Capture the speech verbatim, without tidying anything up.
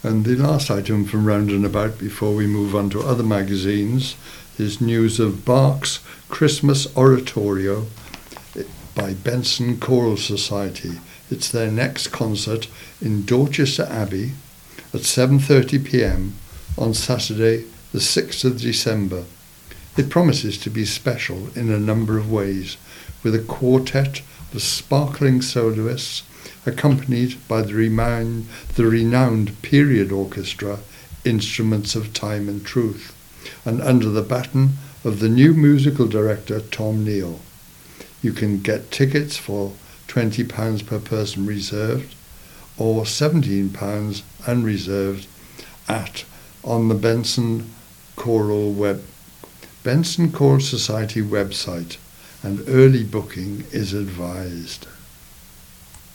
And the last item from Round and About before we move on to other magazines is news of Bach's Christmas Oratorio by Benson Choral Society. It's their next concert in Dorchester Abbey at seven thirty p.m. on Saturday the sixth of December. It promises to be special in a number of ways, with a quartet of sparkling soloists accompanied by the renowned, the renowned period orchestra Instruments of Time and Truth, and under the baton of the new musical director Tom Neal. You can get tickets for twenty pounds per person reserved or seventeen pounds unreserved at on the Benson Choral web Benson Choral Society website, and early booking is advised.